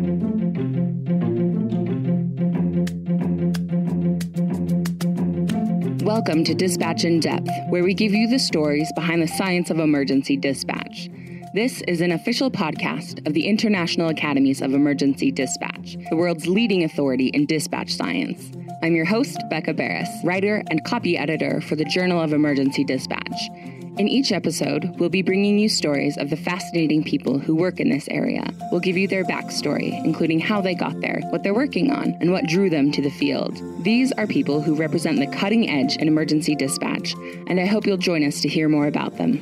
Welcome to Dispatch in Depth, where we give you the stories behind the science of emergency dispatch. This is an official podcast of the International Academies of Emergency Dispatch, the world's leading authority in dispatch science. I'm your host, Becca Barris, writer and copy editor for the Journal of Emergency Dispatch. In each episode, we'll be bringing you stories of the fascinating people who work in this area. We'll give you their backstory, including how they got there, what they're working on, and what drew them to the field. These are people who represent the cutting edge in emergency dispatch, and I hope you'll join us to hear more about them.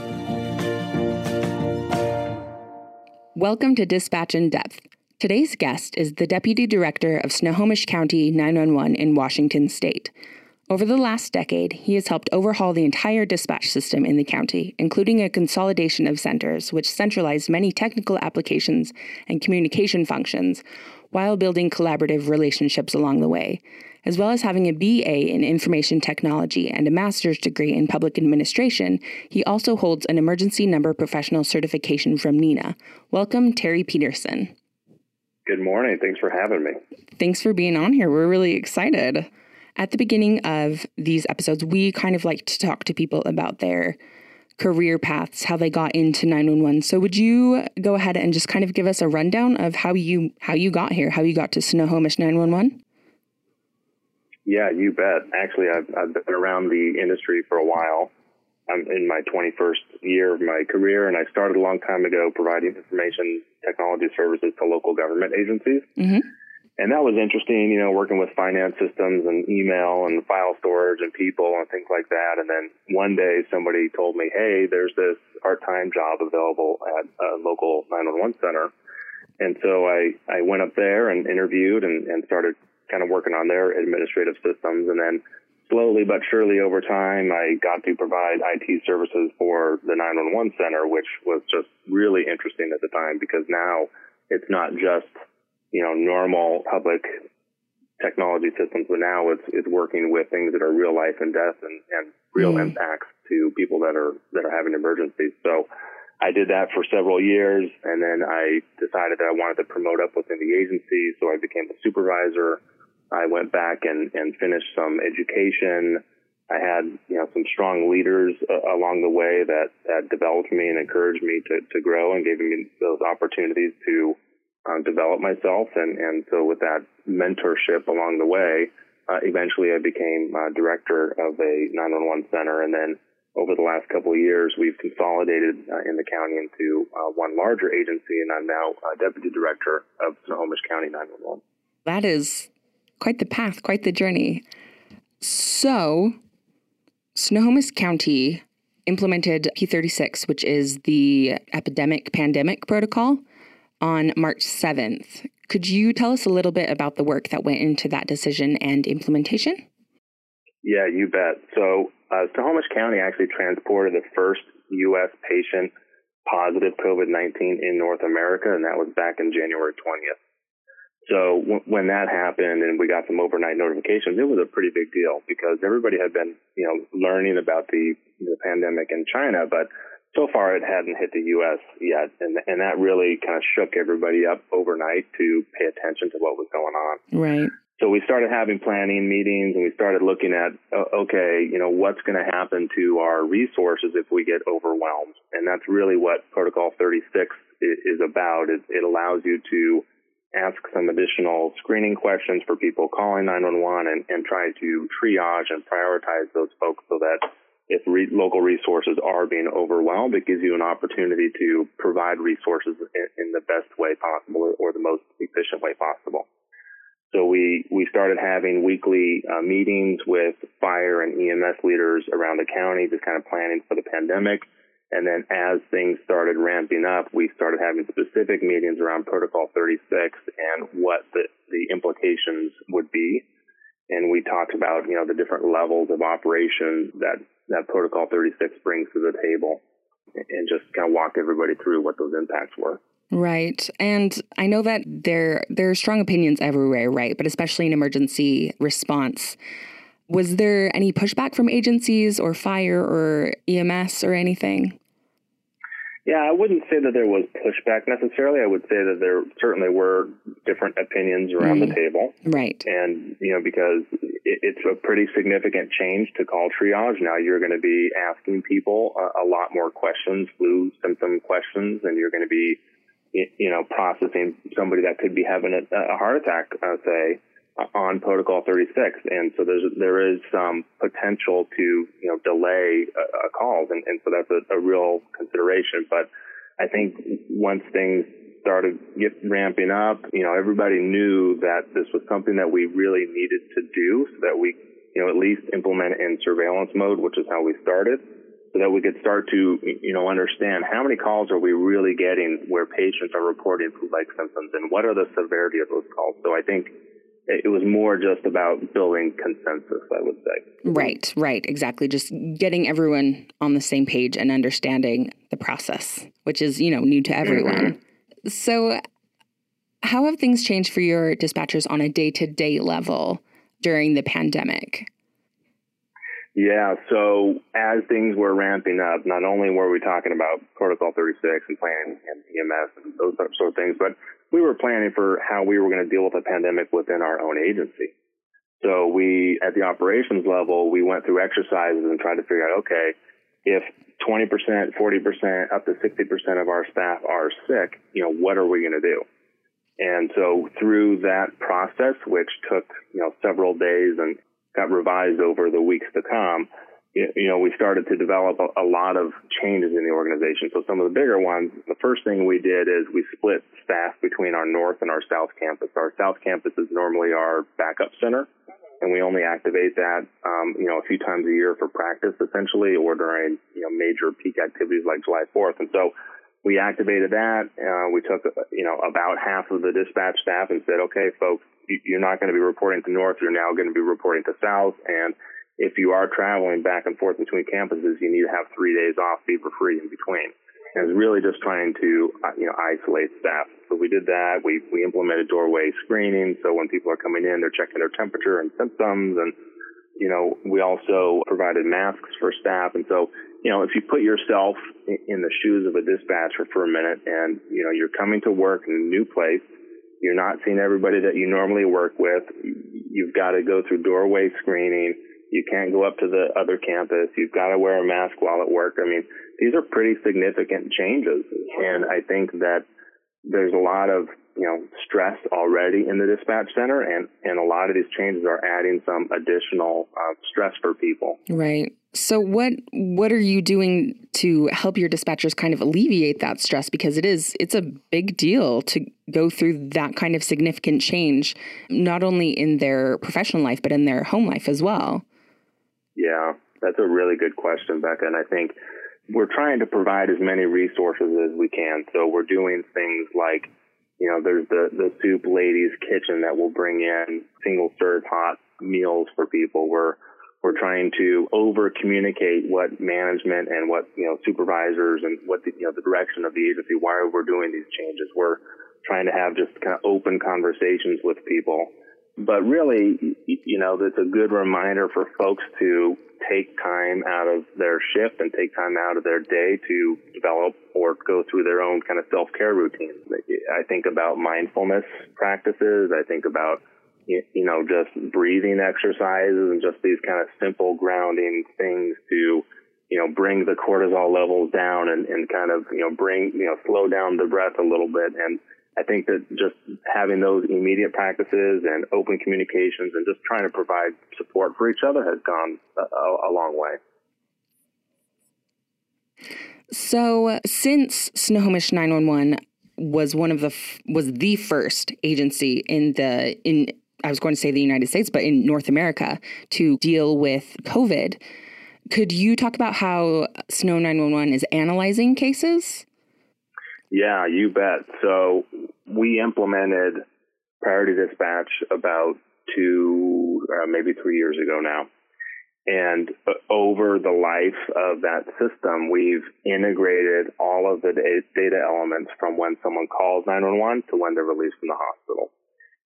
Welcome to Dispatch in Depth. Today's guest is the Deputy Director of Snohomish County 911 in Washington State. Over the last decade, he has helped overhaul the entire dispatch system in the county, including a consolidation of centers which centralized many technical applications and communication functions while building collaborative relationships along the way, as well as having a BA in information technology and a master's degree in public administration. He also holds an emergency number professional certification from NENA. Welcome, Terry Peterson. Good morning. Thanks for having me. Thanks for being on here. We're really excited. At the beginning of these episodes, we kind of like to talk to people about their career paths, how they got into 911. So would you go ahead and just kind of give us a rundown of how you got here, how you got to Snohomish 911? Yeah, you bet. Actually, I've been around the industry for a while. I'm in my 21st year of my career, and I started a long time ago providing information technology services to local government agencies. Mm-hmm. And that was interesting, working with finance systems and email and file storage and people and things like that. And then one day somebody told me, hey, there's this part-time job available at a local 911 center. And so I went up there and interviewed and started kind of working on their administrative systems. And then slowly but surely over time, I got to provide IT services for the 911 center, which was just really interesting at the time because now it's not just normal public technology systems, but now it's working with things that are real life and death and real impacts to people that are having emergencies. So I did that for several years, and then I decided that I wanted to promote up within the agency, so I became a supervisor. I went back and finished some education. I had some strong leaders along the way that developed me and encouraged me to grow and gave me those opportunities to develop myself. And so with that mentorship along the way, eventually I became director of a 911 center. And then over the last couple of years, we've consolidated in the county into one larger agency, and I'm now deputy director of Snohomish County 911. That is quite the path, quite the journey. So Snohomish County implemented P36, which is the pandemic protocol, on March 7th. Could you tell us a little bit about the work that went into that decision and implementation? Yeah, you bet. So Snohomish County actually transported the first U.S. patient positive COVID-19 in North America, and that was back in January 20th. So when that happened and we got some overnight notifications, it was a pretty big deal because everybody had been, learning about the pandemic in China, but so far it hadn't hit the U.S. yet. And that really kind of shook everybody up overnight to pay attention to what was going on. Right. So we started having planning meetings and we started looking at, what's going to happen to our resources if we get overwhelmed. And that's really what Protocol 36 is about. It allows you to ask some additional screening questions for people calling 911 and try to triage and prioritize those folks so that if local resources are being overwhelmed, it gives you an opportunity to provide resources in the best way possible or the most efficient way possible. So we started having weekly meetings with fire and EMS leaders around the county, just kind of planning for the pandemic. And then as things started ramping up, we started having specific meetings around Protocol 36 and what the implications would be. And we talked about, the different levels of operation that Protocol 36 brings to the table and just kind of walk everybody through what those impacts were. Right. And I know that there are strong opinions everywhere, right? But especially in emergency response. Was there any pushback from agencies or fire or EMS or anything? Yeah, I wouldn't say that there was pushback necessarily. I would say that there certainly were different opinions around the table. Right. And, because it's a pretty significant change to call triage. Now you're going to be asking people a lot more questions, flu symptom questions, and you're going to be, processing somebody that could be having a heart attack, say, on Protocol 36. And so there is some potential to, delay calls. And so that's a real consideration. But I think once things started ramping up, everybody knew that this was something that we really needed to do so that we, at least implement it in surveillance mode, which is how we started, so that we could start to, understand how many calls are we really getting where patients are reporting flu-like symptoms and what are the severity of those calls. So I think it was more just about building consensus, I would say. Right. Exactly. Just getting everyone on the same page and understanding the process, which is, new to everyone. Mm-hmm. So how have things changed for your dispatchers on a day-to-day level during the pandemic? Yeah, so as things were ramping up, not only were we talking about Protocol 36 and planning and EMS and those sort of things, but we were planning for how we were going to deal with the pandemic within our own agency. So we, at the operations level, we went through exercises and tried to figure out, okay, if 20%, 40%, up to 60% of our staff are sick, what are we going to do? And so through that process, which took, several days and got revised over the weeks to come, we started to develop a lot of changes in the organization. So some of the bigger ones, the first thing we did is we split staff between our north and our south campus. Our south campus is normally our backup center, and we only activate that, a few times a year for practice, essentially, or during, major peak activities like July 4th. And so we activated that. We took, about half of the dispatch staff and said, okay, folks, you're not going to be reporting to north. You're now going to be reporting to south. And if you are traveling back and forth between campuses, you need to have 3 days off fever-free in between. And it's really just trying to, isolate staff. So we did that. We implemented doorway screening. So when people are coming in, they're checking their temperature and symptoms. And, we also provided masks for staff. And so, if you put yourself in the shoes of a dispatcher for a minute and, you're coming to work in a new place, you're not seeing everybody that you normally work with, you've got to go through doorway screening, you can't go up to the other campus, you've got to wear a mask while at work. I mean, these are pretty significant changes. And I think that there's a lot of, stress already in the dispatch center, and a lot of these changes are adding some additional stress for people. Right. So what are you doing to help your dispatchers kind of alleviate that stress? Because it's a big deal to go through that kind of significant change, not only in their professional life, but in their home life as well. Yeah, that's a really good question, Becca. And I think we're trying to provide as many resources as we can. So we're doing things like, there's the Soup Ladies Kitchen that will bring in single serve hot meals for people. We're trying to over communicate what management and what, supervisors and what the direction of the agency, why we're doing these changes. We're trying to have just kind of open conversations with people. But really, that's a good reminder for folks to take time out of their shift and take time out of their day to develop or go through their own kind of self-care routines. I think about mindfulness practices. I think about, just breathing exercises and just these kind of simple grounding things to, bring the cortisol levels down and kind of, slow down the breath a little bit. And I think that just having those immediate practices and open communications and just trying to provide support for each other has gone a long way. So since Snohomish 911 was was the first agency in I was going to say the United States, but in North America to deal with COVID, could you talk about how Snow 911 is analyzing cases? Yeah, you bet. So we implemented Priority Dispatch about 2, maybe 3 years ago now. And over the life of that system, we've integrated all of the data elements from when someone calls 911 to when they're released from the hospital.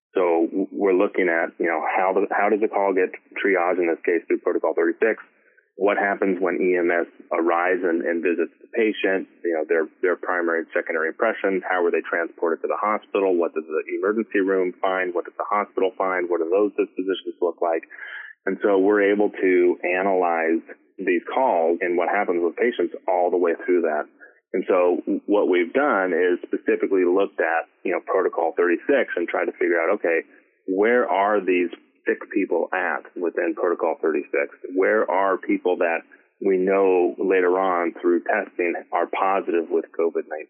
So we're looking at, how does the call get triaged, in this case through Protocol 36? what happens when EMS arrives and visits the patient, their primary and secondary impressions, how were they transported to the hospital, what does the emergency room find, what does the hospital find, what do those dispositions look like? And so we're able to analyze these calls and what happens with patients all the way through that. And so what we've done is specifically looked at, Protocol 36 and tried to figure out, okay, where are these sick people at within Protocol 36? Where are people that we know later on through testing are positive with COVID-19?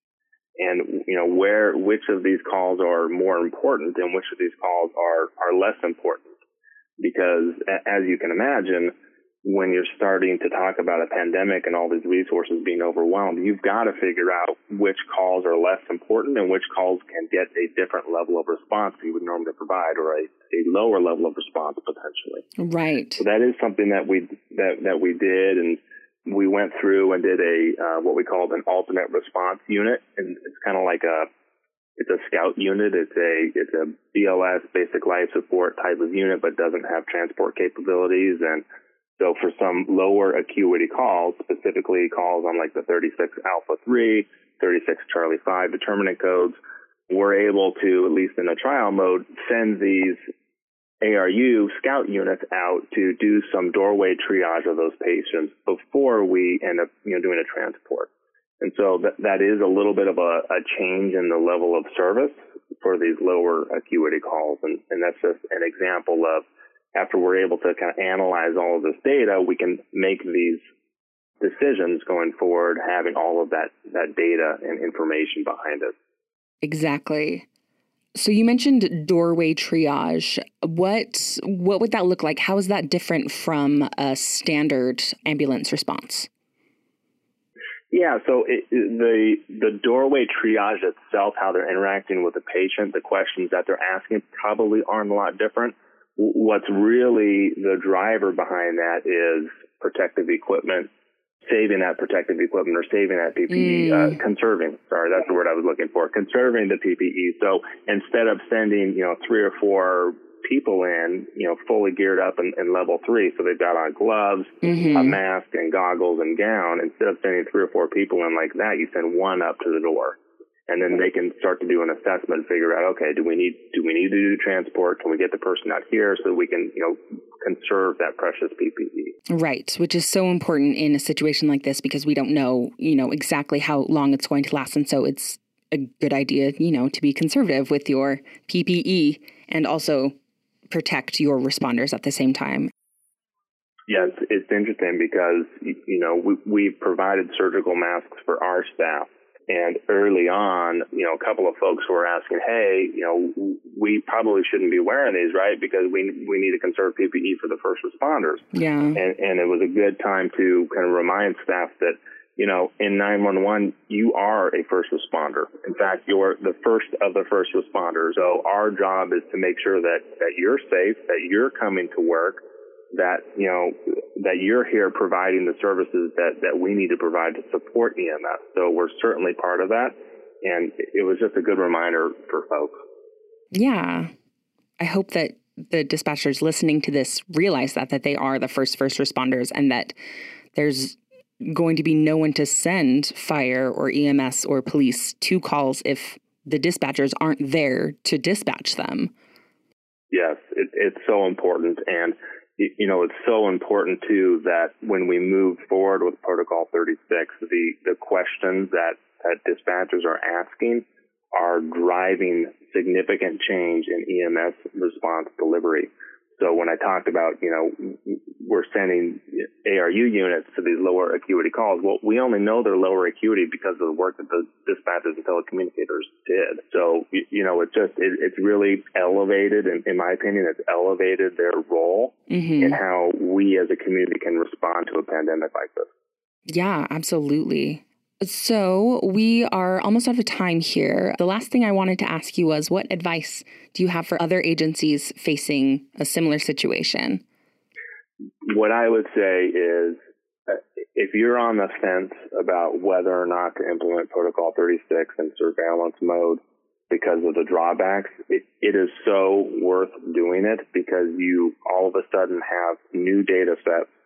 And, which of these calls are more important and which of these calls are less important? Because as you can imagine, when you're starting to talk about a pandemic and all these resources being overwhelmed, you've got to figure out which calls are less important and which calls can get a different level of response you would normally provide, or a lower level of response potentially. Right. So that is something that we did, and we went through and did what we called an alternate response unit, and it's kind of like it's a scout unit. It's a BLS, basic life support type of unit, but doesn't have transport capabilities. And so for some lower acuity calls, specifically calls on like the 36 Alpha 3, 36 Charlie 5 determinant codes, we're able to, at least in a trial mode, send these ARU scout units out to do some doorway triage of those patients before we end up doing a transport. And so that is a little bit of a change in the level of service for these lower acuity calls. And that's just an example of, after we're able to kind of analyze all of this data, we can make these decisions going forward, having all of that data and information behind it. Exactly. So you mentioned doorway triage. What would that look like? How is that different from a standard ambulance response? Yeah, so the doorway triage itself, how they're interacting with the patient, the questions that they're asking probably aren't a lot different. What's really the driver behind that is protective equipment, saving that protective equipment or saving that PPE, conserving. Sorry, that's the word I was looking for. Conserving the PPE. So instead of sending, 3 or 4 people in, fully geared up in level 3, so they've got on gloves, a mask and goggles and gown, instead of sending 3 or 4 people in like that, you send one up to the door. And then they can start to do an assessment and figure out, okay, do we need to do transport? Can we get the person out here so we can, conserve that precious PPE? Right, which is so important in a situation like this because we don't know, exactly how long it's going to last. And so it's a good idea, to be conservative with your PPE and also protect your responders at the same time. Yes, it's interesting because, we've provided surgical masks for our staff. And early on, a couple of folks were asking, hey, we probably shouldn't be wearing these, right? Because we need to conserve PPE for the first responders. Yeah. And it was a good time to kind of remind staff that, in 911, you are a first responder. In fact, you're the first of the first responders. So our job is to make sure that you're safe, that you're coming to work, that, that you're here providing the services that we need to provide to support EMS. So we're certainly part of that. And it was just a good reminder for folks. Yeah. I hope that the dispatchers listening to this realize that they are the first responders and that there's going to be no one to send fire or EMS or police to calls if the dispatchers aren't there to dispatch them. Yes, it's so important. And it's so important, too, that when we move forward with Protocol 36, the questions that dispatchers are asking are driving significant change in EMS response delivery. So when I talked about, we're sending ARU units to these lower acuity calls, well, we only know they're lower acuity because of the work that the dispatchers and telecommunicators did. So, it's really elevated, in my opinion, it's elevated their role in how we as a community can respond to a pandemic like this. Yeah, absolutely. So we are almost out of time here. The last thing I wanted to ask you was, what advice do you have for other agencies facing a similar situation? What I would say is, if you're on the fence about whether or not to implement Protocol 36 in surveillance mode because of the drawbacks, it is so worth doing it because you all of a sudden have new data sets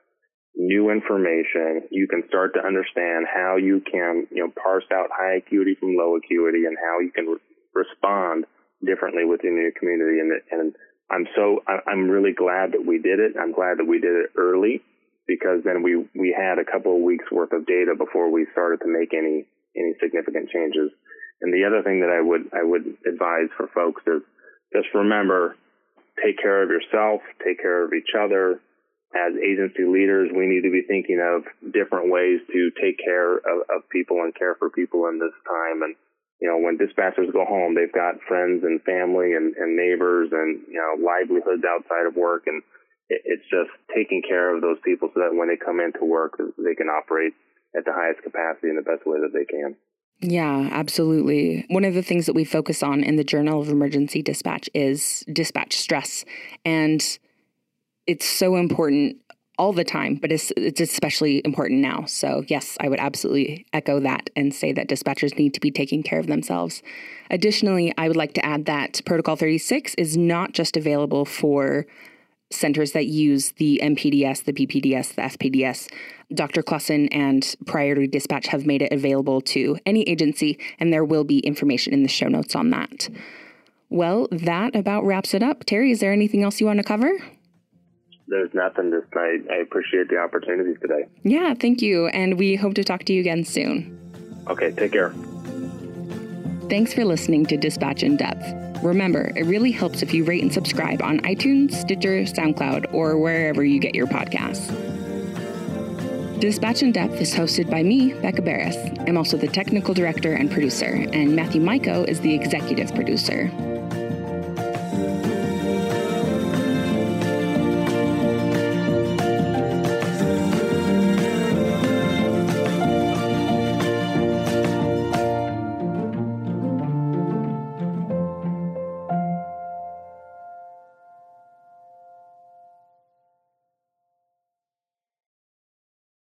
new information, you can start to understand how you can, parse out high acuity from low acuity and how you can respond differently within your community. And I'm really glad that we did it. I'm glad that we did it early, because then we had a couple of weeks worth of data before we started to make any significant changes. And the other thing that I would advise for folks is just remember, take care of yourself, take care of each other. As agency leaders, we need to be thinking of different ways to take care of people and care for people in this time. And, when dispatchers go home, they've got friends and family and neighbors and, livelihoods outside of work. And it's just taking care of those people so that when they come into work, they can operate at the highest capacity in the best way that they can. Yeah, absolutely. One of the things that we focus on in the Journal of Emergency Dispatch is dispatch stress. And it's so important all the time, but it's especially important now. So yes, I would absolutely echo that and say that dispatchers need to be taking care of themselves. Additionally, I would like to add that Protocol 36 is not just available for centers that use the MPDS, the BPDS, the FPDS. Dr. Clausen and Priority Dispatch have made it available to any agency, and there will be information in the show notes on that. Well, that about wraps it up. Terry, is there anything else you want to cover? There's nothing. I appreciate the opportunity today. Yeah, thank you. And we hope to talk to you again soon. Okay, take care. Thanks for listening to Dispatch in Depth. Remember, it really helps if you rate and subscribe on iTunes, Stitcher, SoundCloud, or wherever you get your podcasts. Dispatch in Depth is hosted by me, Becca Barris. I'm also the technical director and producer, and Matthew Maiko is the executive producer.